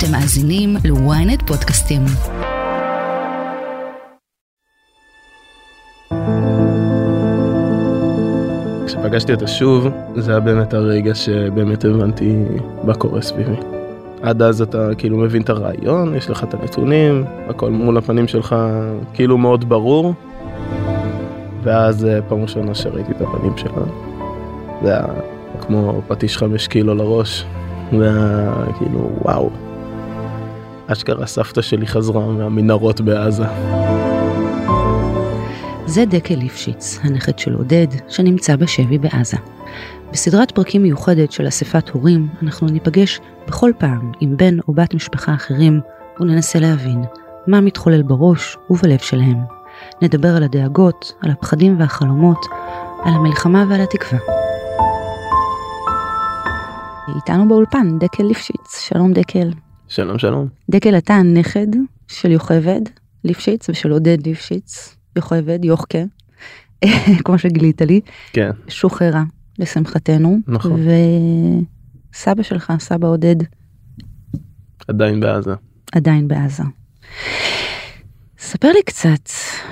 אתם מאזינים ל-ynet פודקאסטים. כשפגשתי אותה שוב, זה היה באמת הרגע שבאמת הבנתי מה קורה סביבי. עד אז אתה כאילו מבין את הרעיון, יש לך את הנתונים, הכל מול הפנים שלך כאילו מאוד ברור. ואז פעם ראשונה שראיתי את הפנים שלה, זה היה כמו פטיש 5 קילו לראש. זה היה כאילו וואו. אשכרה סבתא שלי חזרה מהמנהרות בעזה. זה דקל ליפשיץ, הנכד של עודד, שנמצא בשבי בעזה. בסדרת פרקים מיוחדת של אספת הורים, אנחנו ניפגש בכל פעם עם בן או בת משפחה אחרים, וננסה להבין מה מתחולל בראש ובלב שלהם. נדבר על הדאגות, על הפחדים והחלומות, על המלחמה ועל התקווה. איתנו באולפן, דקל ליפשיץ. שלום דקל. שלום שלום. דקל, אתה הנכד של יוכבד ליפשיץ ושל עודד ליפשיץ. יוכבד, יוחקה, כמו שגילית לי. כן. שוחררה, לשמחתנו. נכון. וסבא שלך, סבא עודד. עדיין בעזה. עדיין בעזה. ספר לי קצת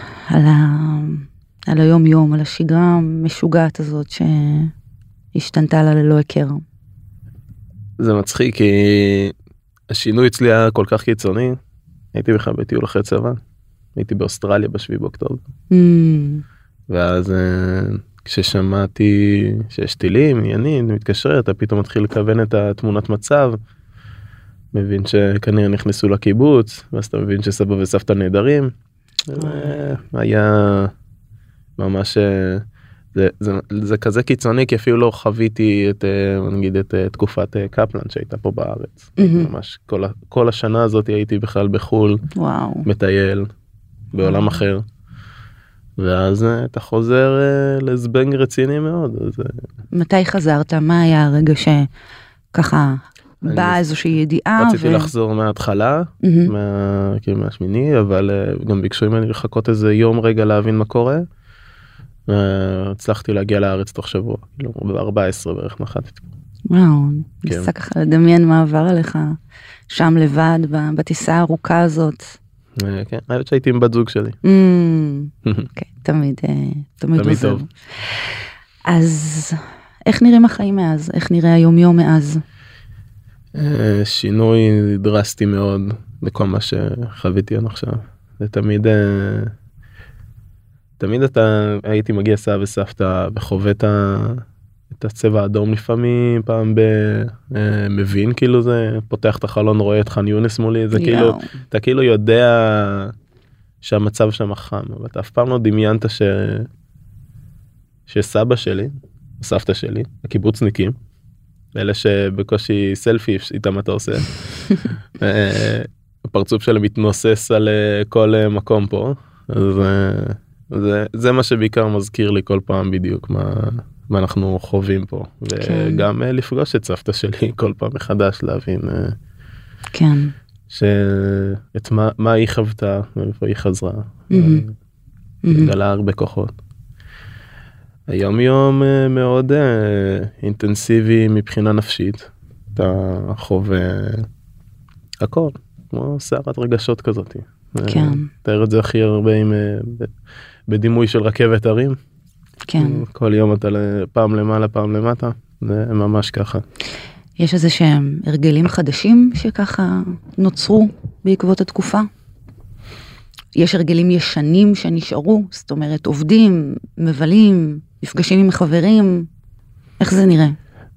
על היום יום, על השגרה המשוגעת הזאת שהשתנתה לה ללא הכר. זה מצחיק כי השינוי אצלי היה כל כך קיצוני. הייתי בכלל בטיול אחרי צבא. הייתי באוסטרליה ב7 באוקטובר. ואז כששמעתי שיש טילים, עניינים, מתקשר, אתה פתאום מתחיל לכוון את התמונת מצב, מבין שכנראה נכנסו לקיבוץ, ואז אתה מבין שסבא וסבתא נהדרים. היה ממש, זה כזה קיצוני, כי אפילו לא חוויתי נגיד את תקופת קפלן שהייתה פה בארץ. ממש כל השנה הזאת הייתי בכלל בחול, מטייל. בעולם אחר. ואז אתה חוזר לזבנג רציני מאוד. מתי חזרת? מה היה הרגע שככה באה איזושהי ידיעה? רציתי לחזור מההתחלה, מהשמיני, אבל גם ביקשו ממני לחכות איזה יום רגע להבין מה קורה. הצלחתי להגיע לארץ תוך שבוע, כאילו ב-14 בערך נחתתי. וואו, נסה ככה לדמיין מה עבר עליך שם לבד, בטיסה הארוכה הזאת. כן, האמת שהייתי עם בת זוג שלי. תמיד עוזר. אז איך נראים החיים מאז? איך נראה היום יום מאז? שינוי דרסטי מאוד לכל מה שחוויתי עד עכשיו. זה תמיד הייתי מגיע סבא וסבתא וחווה את הצבע האדום לפעמים, פעם מבין כאילו זה, פותח את החלון, רואה את ח'אן יונס מולי, זה כאילו, אתה כאילו יודע שהמצב שם חם, אבל אתה אף פעם לא דמיינת שסבא שלי, סבתא שלי, הקיבוצניקים, אלה שבקושי סלפי איתם אתה עושה, הפרצוף שלהם מתנוסס על כל מקום פה, אז זה מה שבעיקר מזכיר לי כל פעם בדיוק מה אנחנו חווים פה, וגם לפגוש את סבתא שלי כל פעם מחדש להבין מה היא חוותה ואיפה היא חזרה. גלה הרבה כוחות. היום יום מאוד אינטנסיבי מבחינה נפשית. אתה חווה הכל, כמו סערת רגשות כזאת. תאר את זה הכי הרבה בדימוי של רכבת הרים. כן. כל יום אתה פעם למעלה, פעם למטה, זה ממש ככה. יש איזה שהם הרגלים חדשים שככה נוצרו בעקבות התקופה? יש הרגלים ישנים שנשארו, זאת אומרת עובדים, מבלים, מפגשים עם חברים, איך זה נראה?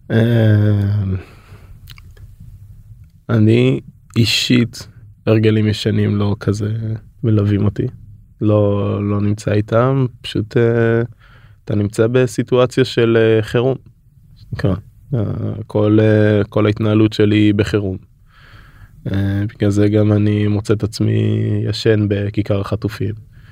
אני אישית הרגלים ישנים לא כזה מלווים אותי, לא נמצא איתם, פשוט אתה נמצא בסיטואציה של חירום. כל ההתנהלות שלי היא בחירום. בגלל זה גם אני מוצא את עצמי ישן בכיכר החטופים.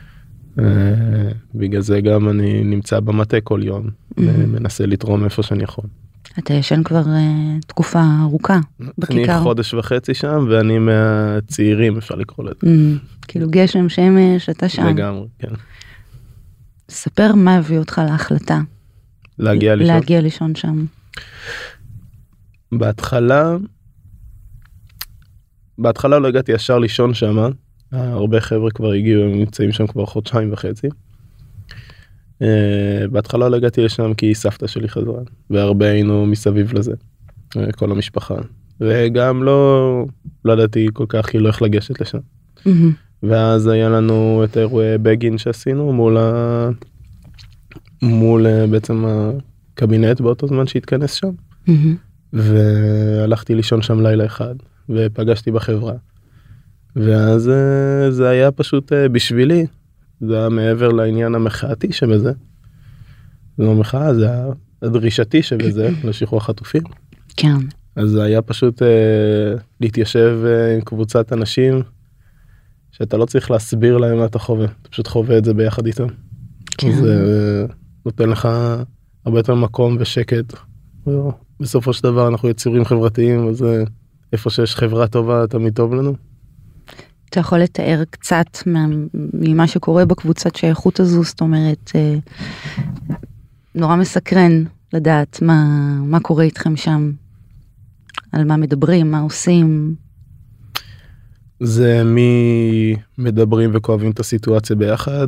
בגלל זה גם אני נמצא במטה כל יום, מנסה לתרום איפה שאני יכול. אתה ישן כבר תקופה ארוכה בכיכר. אני חודש וחצי שם, ואני מהצעירים, אפשר לקרוא לזה. כאילו גשם, שמש, אתה שם. לגמרי, כן. ספר מה הביא אותך להחלטה. להגיע לישון. שם. בהתחלה, בהתחלה, בהתחלה לא הגעתי ישר לישון שם, הרבה חבר'ה כבר הגיעו, הם נמצאים שם כבר 1.5 חודשים. בהתחלה לא הגעתי לשם כי סבתא שלי חזרה, והרבה היינו מסביב לזה, כל המשפחה, וגם לא ידעתי כל כך כאילו איך לגשת לשם. ואז היה לנו את אירועי בגין שעשינו מול בעצם הקבינט באותו זמן שהתכנס שם, והלכתי לישון שם לילה אחד, ופגשתי בחברה, ואז זה היה פשוט בשבילי, זה היה מעבר לעניין המחאתי שבזה, זה לא מחאה, זה הדרישתי שבזה, לשחרור החטופים. כן. אז זה היה פשוט להתיישב עם קבוצת אנשים, שאתה לא צריך להסביר להם מה אתה חווה, אתה פשוט חווה את זה ביחד איתם. כן. זה נותן לך הרבה יותר מקום ושקט. בסופו של דבר אנחנו יצירים חברתיים, אז איפה שיש חברה טובה, תמיד טוב לנו. אתה יכול לתאר קצת ממה שקורה בקבוצת שייכות הזו, זאת אומרת, נורא מסקרן לדעת מה קורה איתכם שם, על מה מדברים, מה עושים. זה מי מדברים וכואבים את הסיטואציה ביחד,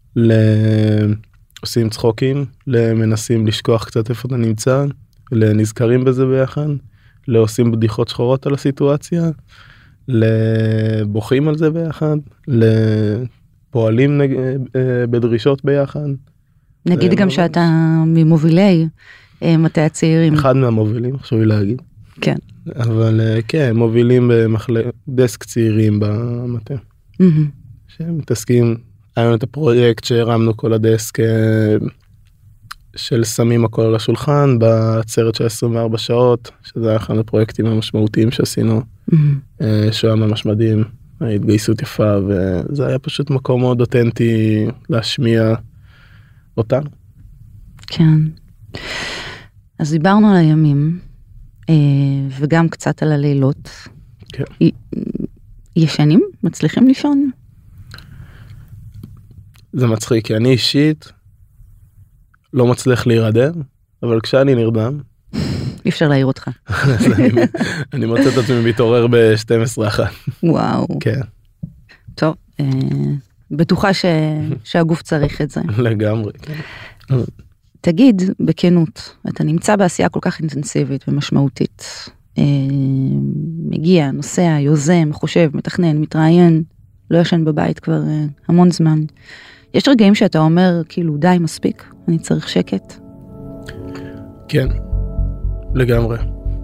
עושים צחוקים, למנסים לשכוח קצת איפה אתה נמצא, לנזכרים בזה ביחד, לעושים בדיחות שחורות על הסיטואציה, לבוכים על זה ביחד, לפועלים בדרישות ביחד. נגיד גם שאתה ממובילי מטה הצעירים. אחד מהמובילים, חשוב לי להגיד. כן. אבל כן, מובילים דסק צעירים במטה. שמתעסקים, היה לנו את הפרויקט שהרמנו כל הדסק של שמים הכל על השולחן, בעצרת של 24 שעות, שזה היה אחד הפרויקטים המשמעותיים שעשינו, שהוא היה ממש מדהים, ההתגייסות יפה, וזה היה פשוט מקום מאוד אותנטי להשמיע אותנו. כן. אז דיברנו על הימים, וגם קצת על הלילות. כן. ישנים? מצליחים לישון? זה מצחיק, כי אני אישית לא מצליח להירדם, אבל כשאני נרדם, אי אפשר להעיר אותך. אני מוצא את עצמי מתעורר ב-12:00. וואו. כן. טוב, בטוחה שהגוף צריך את זה. לגמרי, כן. תגיד, בכנות, אתה נמצא בעשייה כל כך אינטנסיבית ומשמעותית. מגיע, נוסע, יוזם, חושב, מתכנן, מתראיין, לא ישן בבית כבר המון זמן. יש רגעים שאתה אומר, כאילו, די, מספיק, אני צריך שקט? כן, לגמרי.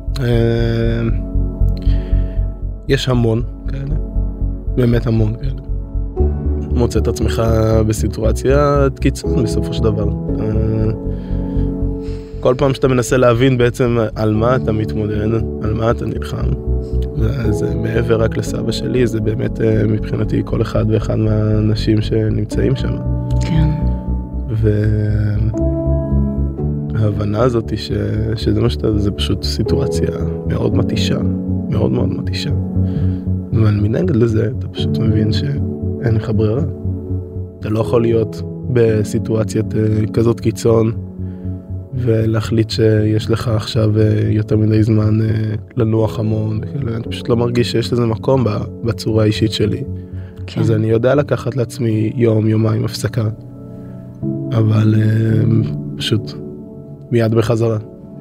יש המון כאלה, באמת המון כאלה. מוצא את עצמך בסיטואציית קיצון בסופו של דבר. כל פעם שאתה מנסה להבין בעצם על מה אתה מתמודד, על מה אתה נלחם, זה מעבר רק לסבא שלי, זה באמת מבחינתי כל אחד ואחד מהאנשים שנמצאים שם. כן. וההבנה הזאת שזה מה שאתה, זה פשוט סיטואציה מאוד מתישה, מאוד מאוד מתישה. אבל מנגד לזה אתה פשוט מבין שאין לך ברירה. אתה לא יכול להיות בסיטואציית כזאת קיצון, ולהחליט שיש לך עכשיו יותר מדי זמן לנוח המון, אני פשוט לא מרגיש שיש לזה מקום בצורה האישית שלי. כן. אז אני יודע לקחת לעצמי יומיים הפסקה, אבל פשוט מיד בחזרה.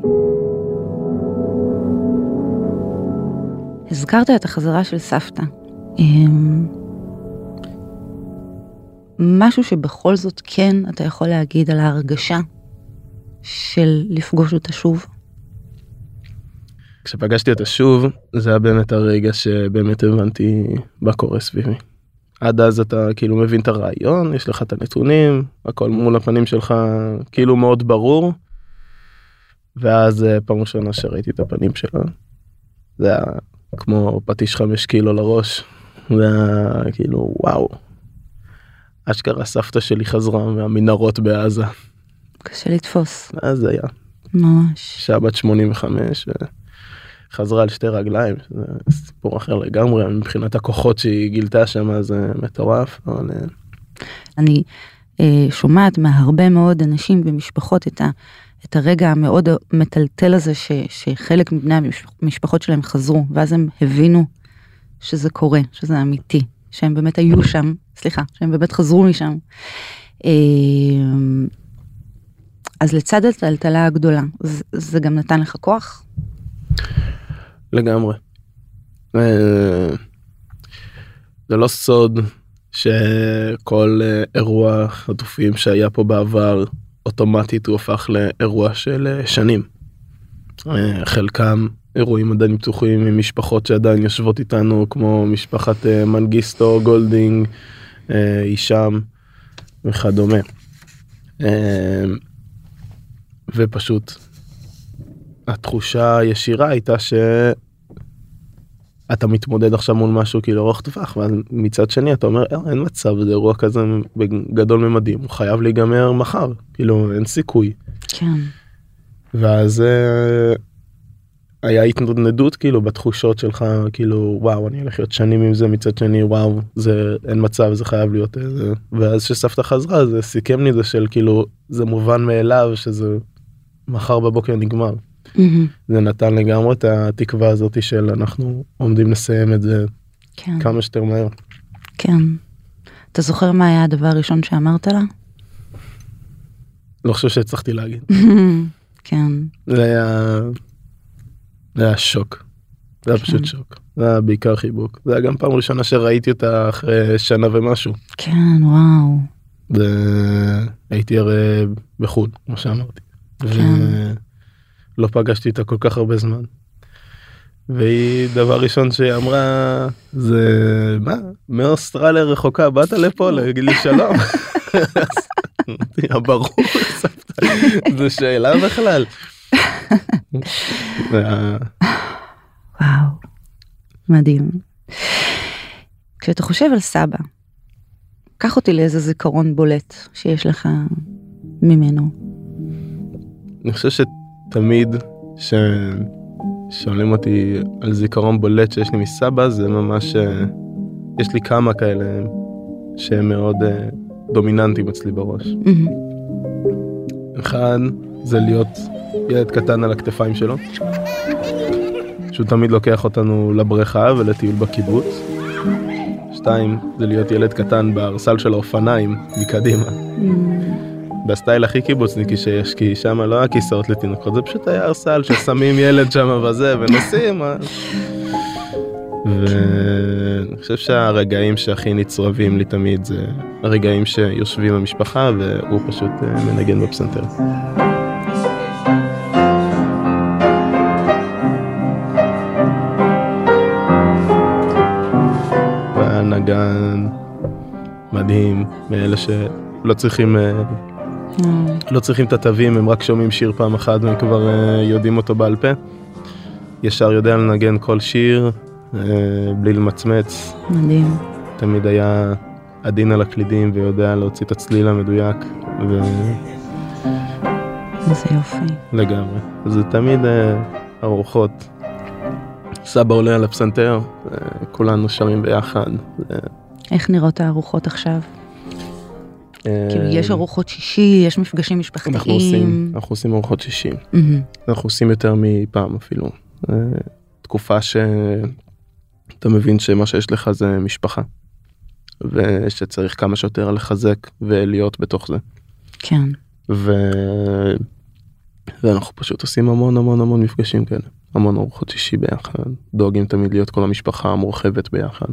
הזכרת את החזרה של סבתא. משהו שבכל זאת כן אתה יכול להגיד על ההרגשה של לפגוש אותה שוב? כשפגשתי אותה שוב, זה היה באמת הרגע שבאמת הבנתי מה קורה סביבי. עד אז אתה כאילו מבין את הרעיון, יש לך את הנתונים, הכל מול הפנים שלך כאילו מאוד ברור, ואז פעם ראשונה שראיתי את הפנים שלה, זה היה כמו פטיש 5 קילו לראש, זה היה כאילו וואו. אשכרה סבתא שלי חזרה מהמנהרות בעזה. קשה לתפוס. אז זה היה. ממש. אישה בת 85, חזרה על 2 רגליים, זה סיפור אחר לגמרי, מבחינת הכוחות שהיא גילתה שם, זה מטורף. אבל... אני שומעת מהרבה מאוד אנשים ומשפחות את הרגע המאוד מטלטל הזה, שחלק מבני המשפחות שלהם חזרו, ואז הם הבינו שזה קורה, שזה אמיתי, שהם באמת היו שם, סליחה, שהם באמת חזרו משם. אז לצד הטלטלה הגדולה, זה גם נתן לך כוח? לגמרי. זה לא סוד שכל אירוע חטופים שהיה פה בעבר, אוטומטית הוא הפך לאירוע של שנים. חלקם אירועים עדיין פתוחים עם משפחות שעדיין יושבות איתנו, כמו משפחת מנגיסטו, גולדינג, אישם וכדומה. ופשוט התחושה הישירה הייתה שאתה מתמודד עכשיו מול משהו כאילו ארוך טווח, ומצד שני אתה אומר אין מצב, זה אירוע כזה גדול ממדים, הוא חייב להיגמר מחר, כאילו אין סיכוי. כן. ואז היה התנדנדות כאילו בתחושות שלך, כאילו וואו אני הולך להיות שנים עם זה, מצד שני וואו זה אין מצב, זה חייב להיות איזה, ואז שסבתא חזרה זה סיכם לי זה של כאילו זה מובן מאליו שזה מחר בבוקר נגמר. זה נתן לגמרי את התקווה הזאת של אנחנו עומדים לסיים את זה כמה שיותר מהר. כן. אתה זוכר מה היה הדבר הראשון שאמרת לה? לא חושב שהצלחתי להגיד. כן. זה היה שוק. זה היה פשוט שוק. זה היה בעיקר חיבוק. זה היה גם פעם ראשונה שראיתי אותה אחרי שנה ומשהו. כן, וואו. הייתי הרי בחו"ל, כמו שאמרתי. ולא פגשתי איתה כל כך הרבה זמן. והיא דבר ראשון שהיא אמרה, זה מה? מאוסטרליה רחוקה, באת לפה להגיד לי שלום. ברור, זו שאלה בכלל. וואו, מדהים. כשאתה חושב על סבא, קח אותי לאיזה זיכרון בולט שיש לך ממנו. אני חושב שתמיד שואלים אותי על זיכרון בולט שיש לי מסבא, זה ממש, יש לי כמה כאלה שהם מאוד דומיננטיים אצלי בראש. אחד, זה להיות ילד קטן על הכתפיים שלו, שהוא תמיד לוקח אותנו לבריכה ולטיול בקיבוץ. שתיים, זה להיות ילד קטן בארסל של האופניים מקדימה. בסטייל הכי קיבוצניקי שיש, כי שם לא היה כיסאות לתינוקות, זה פשוט היה ארסל ששמים ילד שם וזה ונוסעים. ואני חושב שהרגעים שהכי נצרבים לי תמיד זה הרגעים שיושבים במשפחה והוא פשוט מנגן בפסנתר. והנגן מדהים, מאלה שלא צריכים לא צריכים את התווים, הם רק שומעים שיר פעם אחת והם כבר יודעים אותו בעל פה. ישר יודע לנגן כל שיר בלי למצמץ. מדהים. תמיד היה עדין על הקלידים ויודע להוציא את הצליל המדויק. איזה יופי. לגמרי. זה תמיד ארוחות. סבא עולה על הפסנתר, כולנו שרים ביחד. איך נראות הארוחות עכשיו? כאילו יש ארוחות שישי, יש מפגשים משפחתיים. אנחנו עושים ארוחות שישי. אנחנו עושים יותר מפעם אפילו. תקופה שאתה מבין שמה שיש לך זה משפחה. ושצריך כמה שיותר לחזק ולהיות בתוך זה. כן. ואנחנו פשוט עושים המון המון המון מפגשים כאלה. המון ארוחות שישי ביחד. דואגים תמיד להיות כל המשפחה המורחבת ביחד.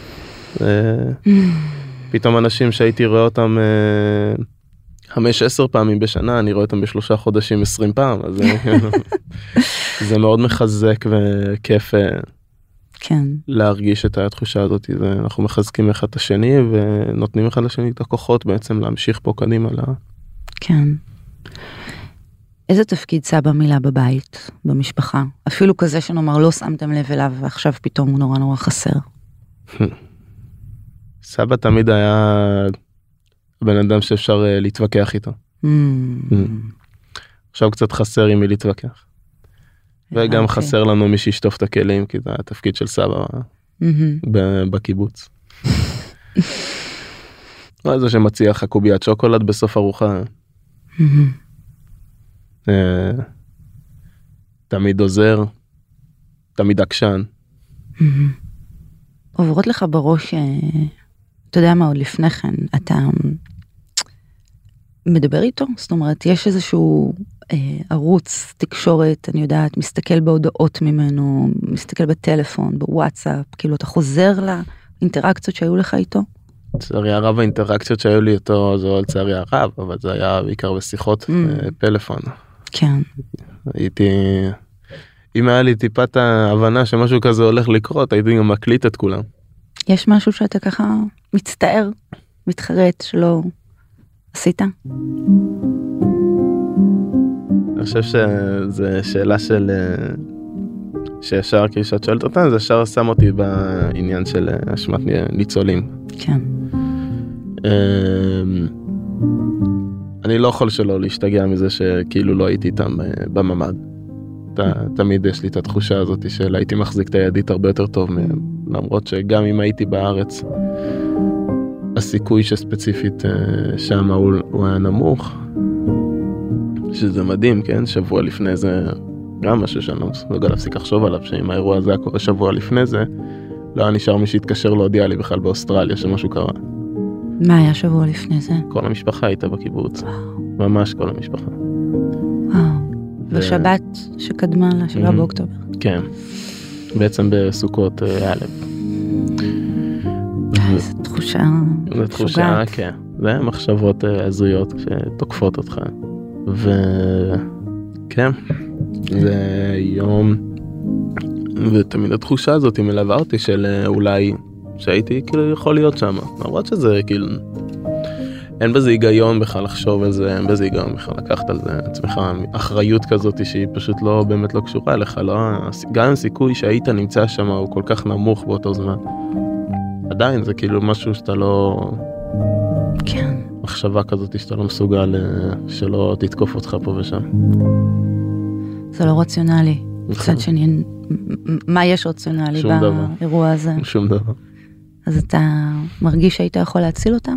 פתאום אנשים שהייתי רואה אותם 5-10 פעמים בשנה, אני רואה אותם ב3 חודשים 20 פעם, אז זה מאוד מחזק וכיף כן. להרגיש את התחושה הזאת, ואנחנו מחזקים אחד את השני ונותנים אחד לשני את הכוחות בעצם להמשיך פה קדימה. כן. איזה תפקיד סבא מילא בבית, במשפחה? אפילו כזה שנאמר לא שמתם לב אליו ועכשיו פתאום הוא נורא נורא חסר. סבא תמיד היה בן אדם שאפשר להתווכח איתו. עכשיו קצת חסר עם מי להתווכח. וגם חסר לנו מי שישטוף את הכלים, כי זה התפקיד של סבא בקיבוץ. זה שמציע לך קוביית שוקולד בסוף ארוחה. תמיד עוזר, תמיד עקשן. עוברות לך בראש, אתה יודע מה, עוד לפני כן, אתה מדבר איתו? זאת אומרת, יש איזשהו ערוץ תקשורת, אני יודעת, מסתכל בהודעות ממנו, מסתכל בטלפון, בוואטסאפ, כאילו אתה חוזר לאינטראקציות שהיו לך איתו? לצערי הרב האינטראקציות שהיו לי איתו, זה לצערי הרב, אבל זה היה בעיקר בשיחות פלאפון. כן. אם היה לי טיפת ההבנה שמשהו כזה הולך לקרות, הייתי גם מקליט את כולם. יש משהו שאתה ככה מצטער, מתחרט, שלא עשית? אני חושב שזה שאלה של... שישר כאילו שאת שואלת אותה, זה ישר שם אותי בעניין של אשמת ניצולים. כן. אני לא יכול שלא להשתגע מזה שכאילו לא הייתי איתם בממד. תמיד יש לי את התחושה הזאת של הייתי מחזיק את הידית הרבה יותר טוב מהם, למרות שגם אם הייתי בארץ, הסיכוי שספציפית שם הוא היה נמוך, שזה מדהים, כן? שבוע לפני זה, גם משהו שאני לא מסוגל להפסיק לחשוב עליו, שאם האירוע הזה היה קורה שבוע לפני זה, לא היה נשאר מי שהתקשר להודיע לי בכלל באוסטרליה שמשהו קרה. מה היה שבוע לפני זה? כל המשפחה הייתה בקיבוץ, ממש כל המשפחה. בשבת שקדמה ל7 באוקטובר. כן, בעצם בסוכות א'. זו תחושה זו תחושה, כן. זה מחשבות הזויות שתוקפות אותך. וכן, זה יום, ותמיד התחושה הזאת היא מלווה אותי של אולי שהייתי כאילו יכול להיות שם. למרות שזה כאילו... אין בזה היגיון בכלל לחשוב על זה, אין בזה היגיון בכלל לקחת על זה עצמך, אחריות כזאת שהיא פשוט לא, באמת לא קשורה אליך, לא, גם הסיכוי שהיית נמצא שם הוא כל כך נמוך באותו זמן. עדיין זה כאילו משהו שאתה לא... כן. מחשבה כזאת שאתה לא מסוגל שלא תתקוף אותך פה ושם. זה לא רציונלי. מצד שני, מה יש רציונלי באירוע הזה? שום דבר. אז אתה מרגיש שהיית יכול להציל אותם?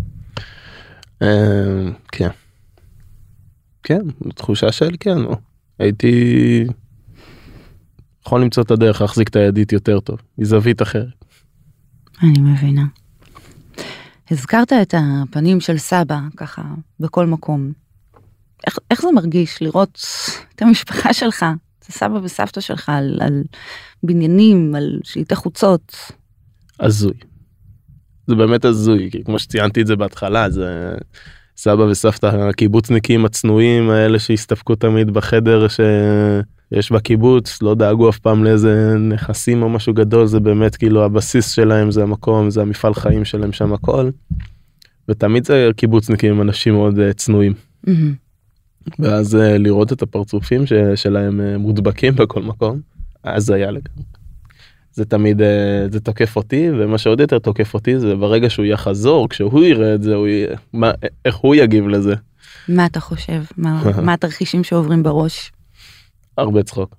כן. כן, תחושה של כן. הייתי יכול למצוא את הדרך להחזיק את הידית יותר טוב, מזווית אחרת. אני מבינה. הזכרת את הפנים של סבא, ככה, בכל מקום. איך זה מרגיש לראות את המשפחה שלך, את הסבא וסבתא שלך, על בניינים, על שלטי חוצות? הזוי. זה באמת הזוי, כי כמו שציינתי את זה בהתחלה, זה סבא וסבתא הקיבוצניקים הצנועים, האלה שהסתפקו תמיד בחדר שיש בקיבוץ, לא דאגו אף פעם לאיזה נכסים או משהו גדול, זה באמת כאילו הבסיס שלהם, זה המקום, זה המפעל חיים שלהם שם הכל. ותמיד זה קיבוצניקים, אנשים מאוד צנועים. ואז לראות את הפרצופים שלהם מודבקים בכל מקום, אז זה היה לגמרי. זה תמיד, זה תוקף אותי, ומה שעוד יותר תוקף אותי זה ברגע שהוא יחזור, כשהוא יראה את זה, איך הוא יגיב לזה. מה אתה חושב? מה התרחישים שעוברים בראש? הרבה צחוק.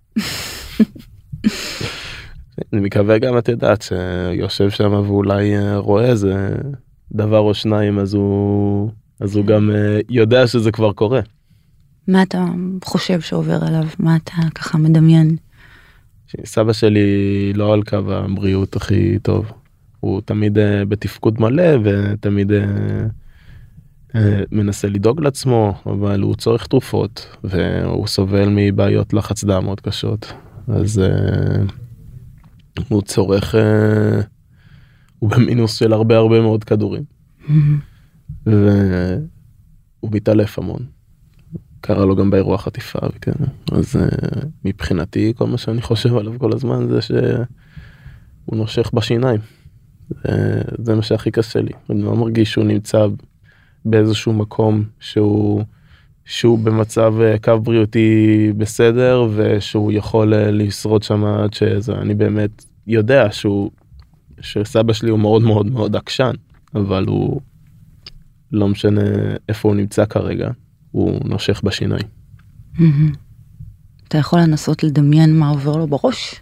אני מקווה גם את יודעת שיושב שם ואולי רואה איזה דבר או שניים, אז הוא גם יודע שזה כבר קורה. מה אתה חושב שעובר עליו? מה אתה ככה מדמיין? סבא שלי לא על קו הבריאות הכי טוב. הוא תמיד בתפקוד מלא ותמיד מנסה לדאוג לעצמו, אבל הוא צורך תרופות והוא סובל מבעיות לחץ דם מאוד קשות. אז הוא צורך, הוא במינוס של הרבה מאוד כדורים. והוא מתעלף המון. קרה לו גם באירוע חטיפה, וכן. אז מבחינתי, כל מה שאני חושב עליו כל הזמן זה שהוא נושך בשיניים. זה מה שהכי קשה לי. אני לא מרגיש שהוא נמצא באיזשהו מקום שהוא במצב קו בריאותי בסדר, ושהוא יכול לשרוד שם עד שזה. אני באמת יודע שסבא שלי הוא מאוד עקשן, אבל הוא לא משנה איפה הוא נמצא כרגע. הוא נושך בשיניים. אתה יכול לנסות לדמיין מה עובר לו בראש?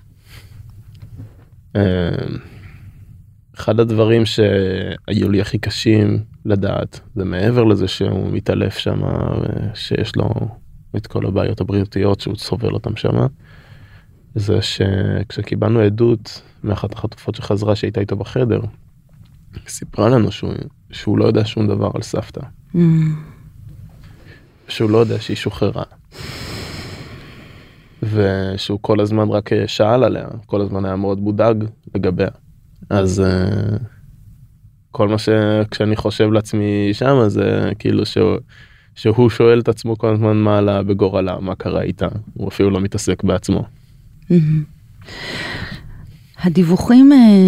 אחד הדברים שהיו לי הכי קשים לדעת, זה מעבר לזה שהוא מתעלף שם, שיש לו את כל הבעיות הבריאותיות שהוא סובל אותם שם, זה שכשקיבלנו עדות מאחת החטופות שחזרה שהייתה איתו בחדר, סיפרה לנו שהוא לא יודע שום דבר על סבתא. שהוא לא יודע שהיא שוחררה. ושהוא כל הזמן רק שאל עליה, כל הזמן היה מאוד מודאג לגביה. אז כל מה כשאני חושב לעצמי שם, זה כאילו שהוא שואל את עצמו כל הזמן מה עלה בגורלה, מה קרה איתה. הוא אפילו לא מתעסק בעצמו. הדיווחים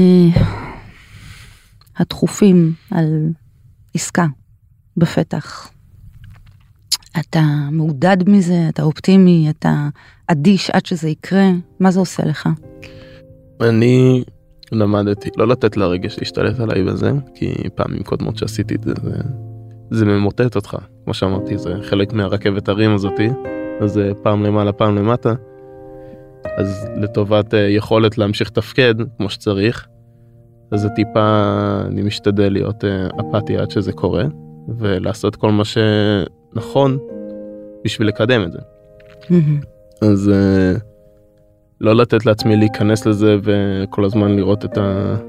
הדחופים על עסקה בפתח, אתה מעודד מזה, אתה אופטימי, אתה אדיש עד שזה יקרה, מה זה עושה לך? אני למדתי לא לתת לרגש להשתלט עליי בזה, כי פעמים קודמות שעשיתי את זה ממוטט אותך, כמו שאמרתי, זה חלק מהרכבת הרים הזאתי, אז זה פעם למעלה פעם למטה, אז לטובת יכולת להמשיך תפקד כמו שצריך, אז זה טיפה, אני משתדל להיות אפאתי עד שזה קורה, ולעשות כל מה שנכון בשביל לקדם את זה. אז לא לתת לעצמי להיכנס לזה וכל הזמן לראות את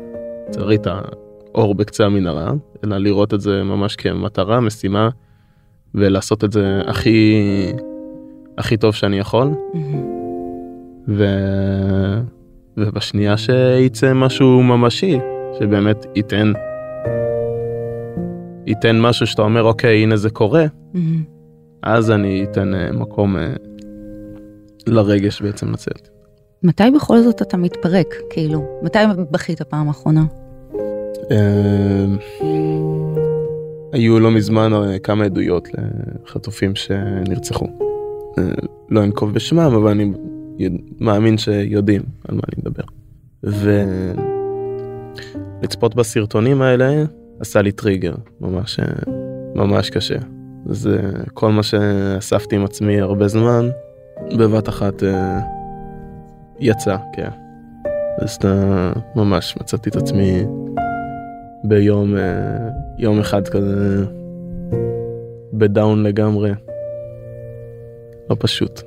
האור בקצה המנהרה, אלא לראות את זה ממש כמטרה, משימה, ולעשות את זה הכי טוב שאני יכול. ובשנייה שיצא משהו ממשי, שבאמת ייתן משהו שאתה אומר, אוקיי, הנה זה קורה, אז אני אתן מקום לרגש בעצם לצאת. מתי בכל זאת אתה מתפרק? כאילו, מתי בכית פעם האחרונה? היו לא מזמן כמה עדויות לחטופים שנרצחו. לא אנקוב בשמם, אבל אני מאמין שיודעים על מה אני מדבר. ולצפות בסרטונים האלה עשה לי טריגר, ממש קשה. זה כל מה שאספתי עם עצמי הרבה זמן, בבת אחת יצא, כן. אז ממש מצאתי את עצמי יום אחד כזה בדאון לגמרי. לא פשוט.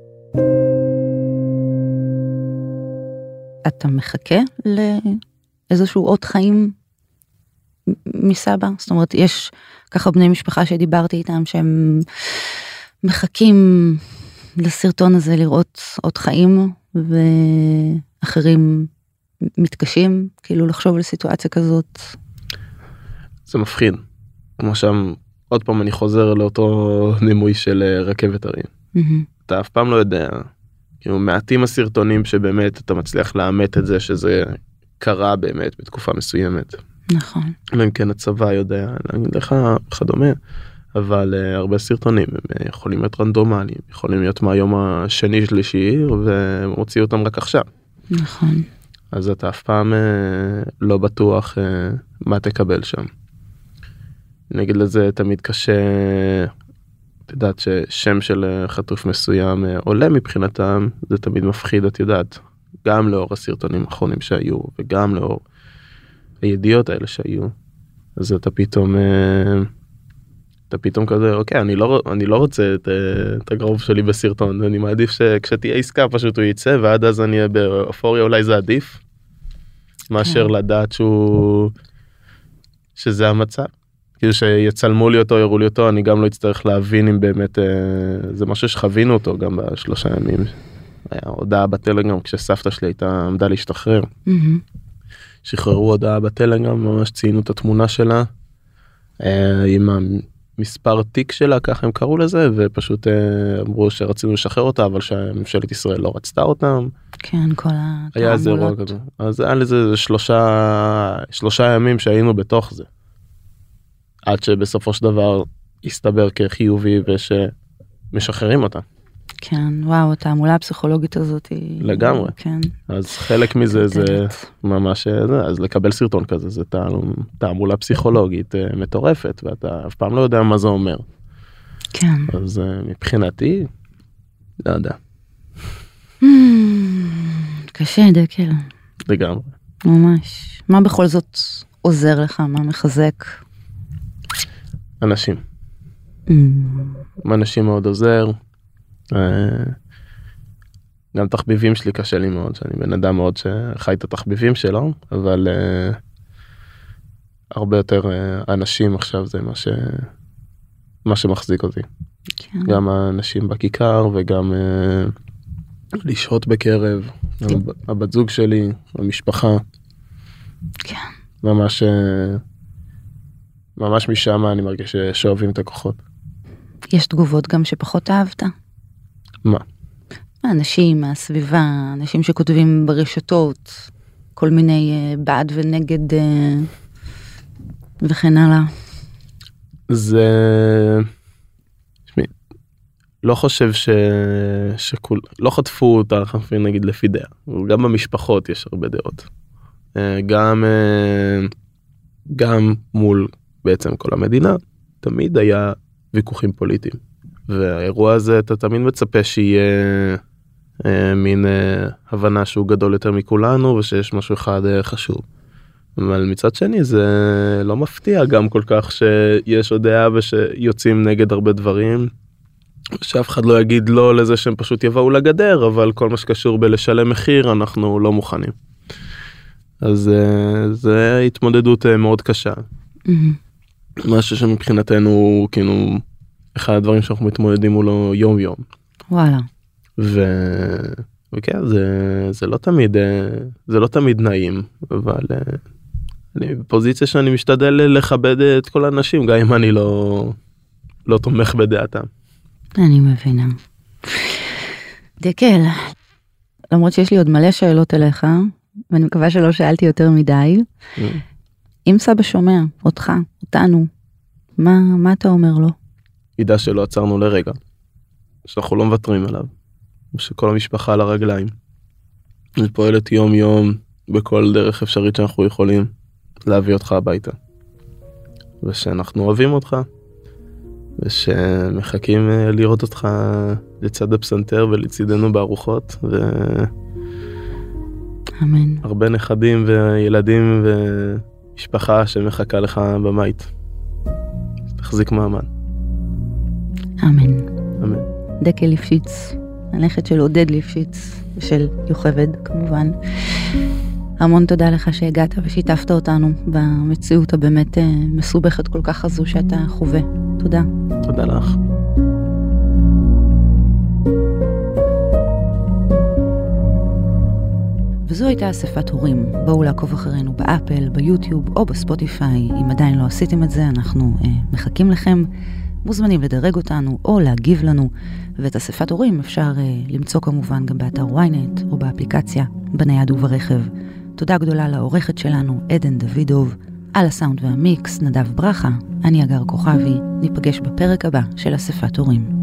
אתה מחכה לאיזשהו עוד חיים מסבא? זאת אומרת, יש ככה בני משפחה שדיברתי איתם שהם מחכים לסרטון הזה לראות עוד חיים, ואחרים מתקשים כאילו לחשוב על סיטואציה כזאת. זה מפחיד. כמו שם, עוד פעם אני חוזר לאותו נימוי של רכבת הרים. אתה אף פעם לא יודע, כאילו מעטים הסרטונים שבאמת אתה מצליח לאמת את זה שזה קרה באמת בתקופה מסוימת. נכון. אם כן הצבא יודע להגיד לך וכדומה, אבל הרבה סרטונים הם יכולים להיות רנדומליים, יכולים להיות מהיום השני שלישי ומוציא אותם רק עכשיו. נכון. אז אתה אף פעם לא בטוח מה תקבל שם. נגיד לזה תמיד קשה, את יודעת ששם של חטוף מסוים עולה מבחינתם, זה תמיד מפחיד, את יודעת, גם לאור הסרטונים האחרונים שהיו, וגם לאור הידיעות האלה שהיו. אז אתה פתאום כזה, אוקיי, אני לא רוצה את הגרוב שלי בסרטון, אני מעדיף שכשתהיה עסקה פשוט הוא יצא, ועד אז אני אהיה באופוריה, אולי זה עדיף, מאשר לדעת שזה המצב. כאילו שיצלמו לי אותו, יראו לי אותו, אני גם לא אצטרך להבין אם באמת זה משהו שחווינו אותו גם בשלושה ימים. היה הודעה בטלגרם כשסבתא שלי עמדה להשתחרר. שחררו הודעה בטלגרם, ממש ציינו את התמונה שלה, עם המספר תיק שלה, ככה הם קראו לזה, ופשוט אמרו שרצינו לשחרר אותה, אבל שממשלת ישראל לא רצתה אותם. כן, כל היה איזה אירוע כזה. אז היה לזה שלושה ימים שהיינו בתוך זה. עד שבסופו של דבר הסתבר כחיובי ושמשחררים אותה. כן, וואו, התעמולה הפסיכולוגית הזאת היא... לגמרי. כן. אז חלק מזה זה ממש, אז לקבל סרטון כזה, זה תעמולה פסיכולוגית מטורפת, ואתה אף פעם לא יודע מה זה אומר. כן. אז מבחינתי, לא יודע. קשה, דקל. לגמרי. ממש. מה בכל זאת עוזר לך? מה מחזק? אנשים. אנשים מאוד עוזר. גם תחביבים שלי קשה לי מאוד, שאני בן אדם מאוד שחי את התחביבים שלו, אבל הרבה יותר אנשים עכשיו זה מה שמחזיק אותי. כן. גם האנשים בכיכר וגם לשהות בקרב, הבת זוג שלי, המשפחה. כן. ממש משם אני מרגיש ששואבים את הכוחות. יש תגובות גם שפחות אהבת? מה? האנשים, הסביבה, אנשים שכותבים ברשתות, כל מיני בעד ונגד וכן הלאה. זה... לא חושב לא חטפו אותך, נגיד לפי דעה. גם במשפחות יש הרבה דעות. גם מול בעצם כל המדינה, תמיד היה ויכוחים פוליטיים. והאירוע הזה, אתה תמיד מצפה שיהיה מין הבנה שהוא גדול יותר מכולנו, ושיש משהו אחד חשוב. אבל מצד שני, זה לא מפתיע גם כל כך שיש עוד דעה ושיוצאים נגד הרבה דברים. שאף אחד לא יגיד לא לזה שהם פשוט יבואו לגדר, אבל כל מה שקשור בלשלם מחיר, אנחנו לא מוכנים. אז זה התמודדות מאוד קשה. משהו שמבחינתנו, כאילו, אחד הדברים שאנחנו מתמודדים מולו יום יום. וואלה. וכן, זה לא תמיד נעים, אבל אני בפוזיציה שאני משתדל לכבד את כל האנשים, גם אם אני לא תומך בדעתם. אני מבינה. דקל, למרות שיש לי עוד מלא שאלות אליך, ואני מקווה שלא שאלתי יותר מדי, אם סבא שומע אותך, אותנו, מה אתה אומר לו? ידע שלא עצרנו לרגע, שאנחנו לא מוותרים עליו, ושכל המשפחה על הרגליים, ופועלת יום יום בכל דרך אפשרית שאנחנו יכולים להביא אותך הביתה, ושאנחנו אוהבים אותך, ושמחכים לראות אותך לצד הפסנתר ולצידנו בארוחות, אמן. הרבה נכדים וילדים ומשפחה שמחכה לך בבית. תחזיק מעמד. אמן. אמן. דקל ליפשיץ, הנכד של עודד ליפשיץ, ושל יוכבד כמובן. המון תודה לך שהגעת ושיתפת אותנו במציאות הבאמת מסובכת כל כך הזו שאתה חווה. תודה. תודה לך. וזו הייתה אספת הורים. בואו לעקוב אחרינו באפל, ביוטיוב או בספוטיפיי. אם עדיין לא עשיתם את זה, אנחנו מחכים לכם. מוזמנים לדרג אותנו או להגיב לנו. ואת אספת הורים אפשר למצוא כמובן גם באתר ynet או באפליקציה, בנייד וברכב. תודה גדולה לעורכת שלנו, עדן דוידוב. על הסאונד והמיקס, נדב ברכה. אני אגר כוכבי. ניפגש בפרק הבא של אספת הורים.